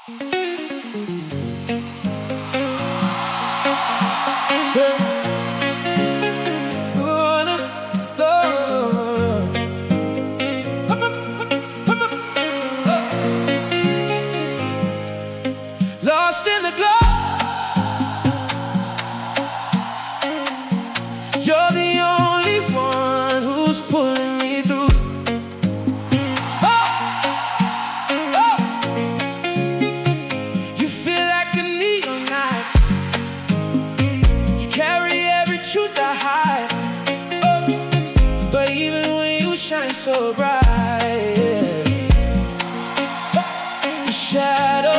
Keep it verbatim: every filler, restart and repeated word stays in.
Lost in the glow, you're the only one who's pulling me through. Oh, oh, you feel like a neon light, you carry every truth I hide. Oh, but even when you shine so bright, yeah, your shadow